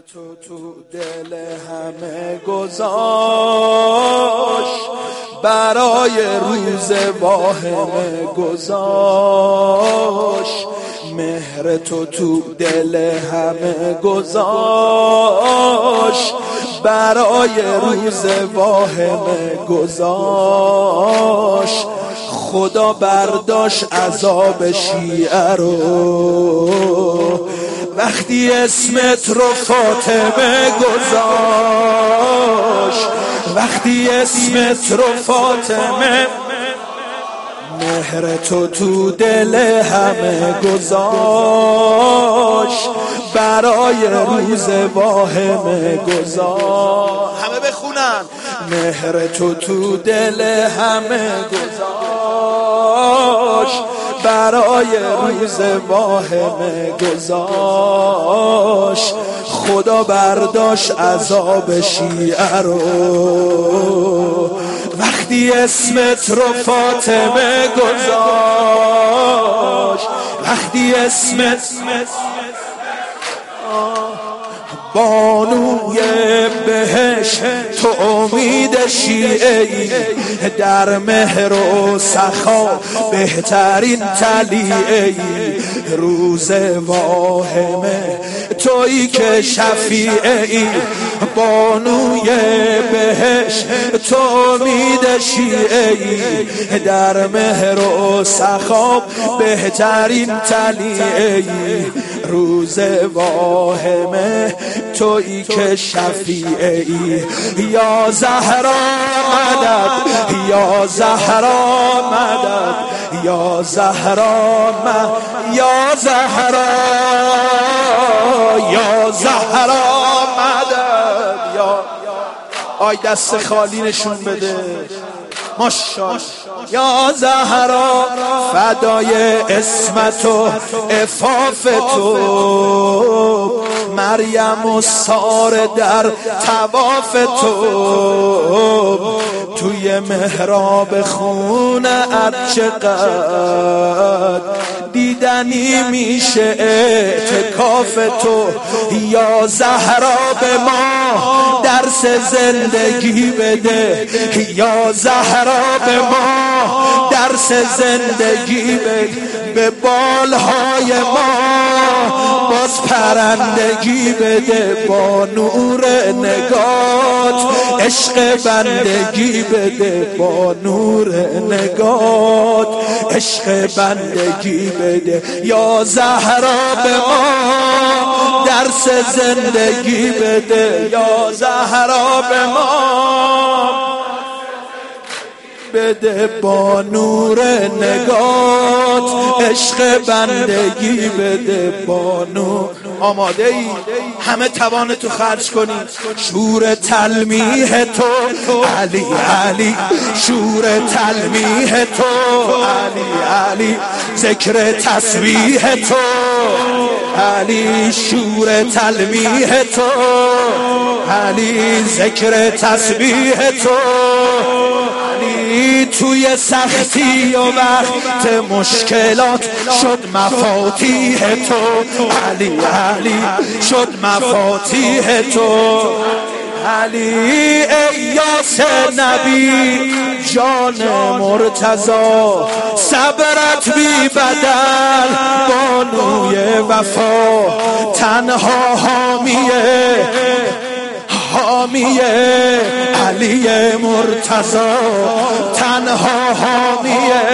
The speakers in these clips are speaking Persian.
تو دل همه گذاشت، برای روز واهمه گذاشت. مهر تو دل همه گذاشت، برای روز واهمه گذاشت. خدا برداشت عذاب شیعه رو وقتی اسمت رو فاطمه گذاشت، وقتی اسمت رو فاطمه. مهر تو دل همه گذاشت، برای روز واهمه گذاشت. همه بخونن. مهر تو دل همه گذاشت، برای روز واهمه گذاشت. خدا برداشت عذاب شیعه رو وقتی اسمت رو فاطمه گذاشت، وقتی اسمت. بانوی بهش تو امید شیعه‌ای، در مهر و سخا بهترین طلیعه‌ای. روز واهمه تویی که شفیعه‌ای، بانوی بهش تو امید شیعه‌ای، در مهر و سخا بهترین طلیعه‌ای. روز واهمه تویی که شفیعی. یا زهرا مدد، یا زهرا مدد، یا زهرا مدد، یا زهرا، یا زهرا مدد. یا آی دست خالی نشون بده. ماشاءالله. یا زهرا فدای اسمت و عفاف تو، مریم و ساره در طواف تو. توی محراب خونه چقدر دیدنی میشه اعتکاف تو. یا زهرا به ما درس زندگی بده، یا زهرا به ما درس زندگی بده. به بالهای ما باز پرندگی بده، با نور نگات عشق بندگی بده، با نور نگات عشق بندگی بده. یا زهرا به ما درس زندگی بده، یا زهرا به ما بده، با نور نگات عشق بندگی بده، با نور. آماده ای؟ همه توان تو خرج کنی. شور تلمیح تو علی علی، شور تلمیح تو علی علی، ذکر تسبیح تو علی، شور تلمیح تو علی، ذکر تسبیح تو علی. توی سختی و وقت مشکلات شد مفاتیح تو علی علی، شد مفاتیح تو علی. ای یاس نبی جان مرتضی، صبرت بی بدل بانوی وفا، تنها حامیه حامیه علی مرتضی، تنها حامیه.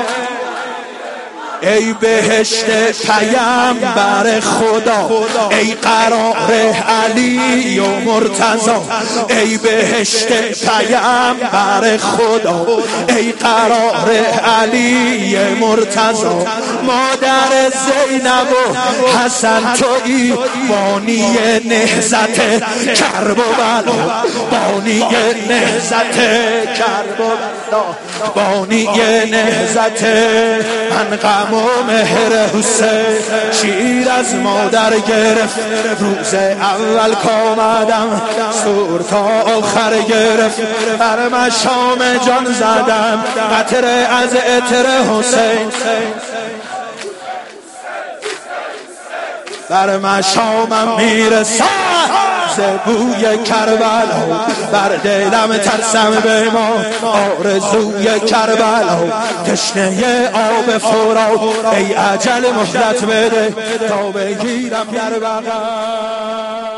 ای بهشت پیامبر خدا، ای قرار علی و مرتضی، ای بهشت پیامبر خدا، ای قرار علی مرتضی. مادر زینب و حسن تویی، بانی نهضت کرب و بلا، بانی نهضت کرب و بلا، بانی نهضت انقم و مهر حسین. شیر از مادر گرفت روز اول کامدم، سور تا آخر گرفت بر مشام جان زدم، قطره از عطر حسین. بر مشامم میرسد بوی کربلا، بر دلم ترسم به ما آرزوی کربلا، تشنه آب فرات ای اجل مهلت بده تا بگیرم در بغل.